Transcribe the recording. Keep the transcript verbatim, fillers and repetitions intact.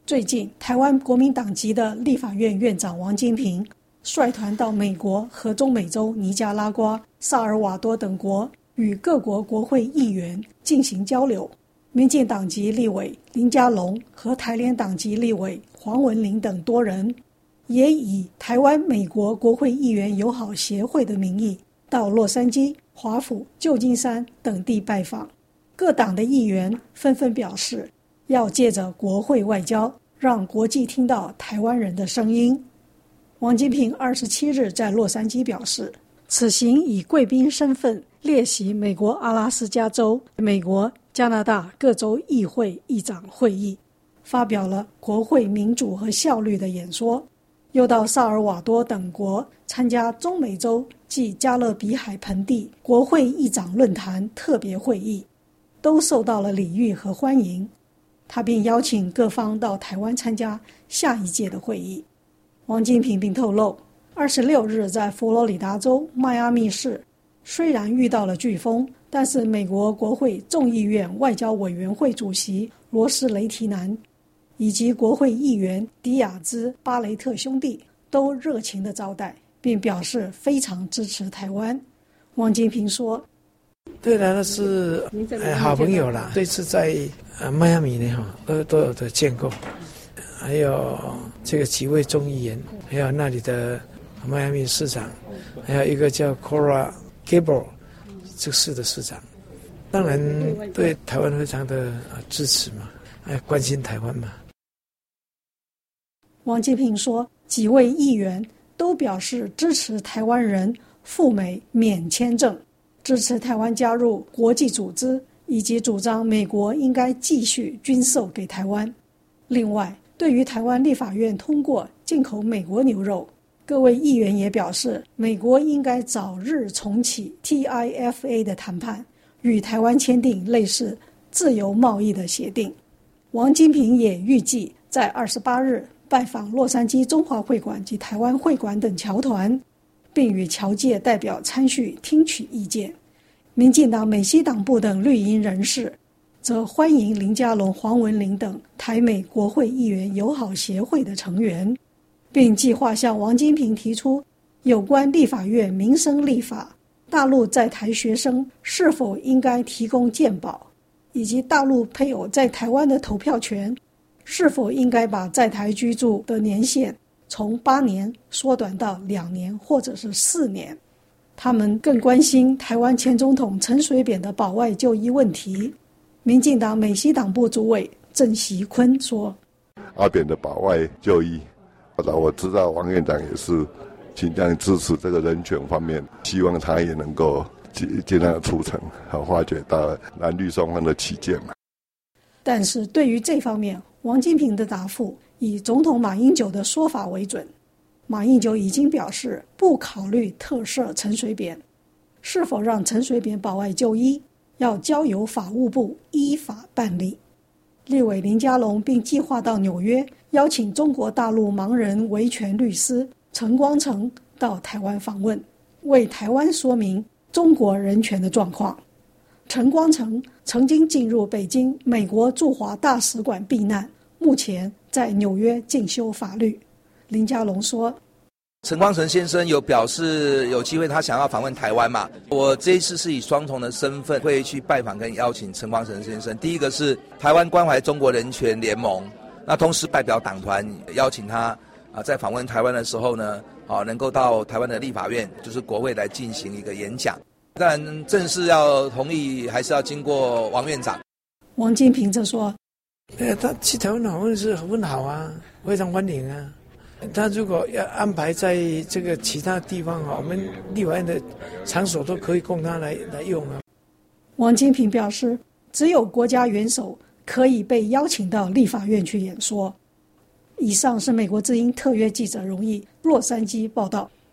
最近，台湾国民党籍的立法院院长王金平率团到美国和中美洲尼加拉瓜、萨尔瓦多等国与各国国会议员进行交流。民进党籍立委林佳龙和台联党籍立委黄文玲等多人，也以台湾美国国会议员友好协会的名义到洛杉矶、华府、旧金山等地拜访。各党的议员纷纷表示，要借着国会外交，让国际听到台湾人的声音。王金平二十七日在洛杉矶表示，此行以贵宾身份列席美国阿拉斯加州、美国、加拿大各州议会议长会议，发表了国会民主和效率的演说，又到萨尔瓦多等国参加中美洲暨加勒比海盆地国会议长论坛特别会议，都受到了礼遇和欢迎。他并邀请各方到台湾参加下一届的会议。王金平并透露，二十六日在佛罗里达州迈阿密市，虽然遇到了飓风，但是美国国会众议院外交委员会主席罗斯雷提南以及国会议员迪亚兹巴雷特兄弟都热情地招待，并表示非常支持台湾。王金平说， 对了，那是、呃、好朋友啦。这次在呃迈阿密呢，都都有的见过，还有这个几位众议员，还有那里的迈阿密市长，还有一个叫 Cora Gable 这个市的市长，当然对台湾非常的支持嘛，哎，关心台湾嘛。 王金平说，几位议员都表示支持台湾人赴美免签证，支持台湾加入国际组织，以及主张美国应该继续军售给台湾。另外，对于台湾立法院通过进口美国牛肉，各位议员也表示，美国应该早日重启 T I F A 的谈判，与台湾签订类似自由贸易的协定。王金平也预计在二十八日拜访洛杉矶中华会馆及台湾会馆等侨团，并与侨界代表参叙听取意见。民进党美西党部等绿营人士则欢迎林佳龙、黄文玲等台美国会议员友好协会的成员，并计划向王金平提出有关立法院民生立法、大陆在台学生是否应该提供健保，以及大陆配偶在台湾的投票权是否应该把在台居住的年限从八年缩短到两年或者是四年。他们更关心台湾前总统陈水扁的保外就医问题。民进党美西党部主委郑习坤说， 阿扁的保外就医，我知道王院长也是尽量支持这个人权方面，希望他也能够尽量促成和化解到蓝绿双方的起见嘛。 但是对于这方面，王金平的答复以总统马英九的说法为准。马英九已经表示不考虑特赦陈水扁，是否让陈水扁保外就医，要交由法务部依法办理。立委林佳龙并计划到纽约邀请中国大陆盲人维权律师陈光诚到台湾访问，为台湾说明中国人权的状况。陈光诚曾经进入北京美国驻华大使馆避难，目前在纽约进修法律。林佳龙说， 陈光诚先生有表示有机会他想要访问台湾嘛，我这一次是以双重的身份会去拜访跟邀请陈光诚先生。第一个是台湾关怀中国人权联盟，那同时代表党团邀请他啊，在访问台湾的时候呢，啊能够到台湾的立法院就是国会来进行一个演讲。当然正式要同意还是要经过王院长。 王金平则说， 对，他去台湾访问是很好啊，非常欢迎啊。他如果要安排在这个其他地方啊，我们立法院的场所都可以供他来来用啊。 王金平表示，只有国家元首可以被邀请到立法院去演说。以上是美国之音特约记者荣毅洛杉矶报道。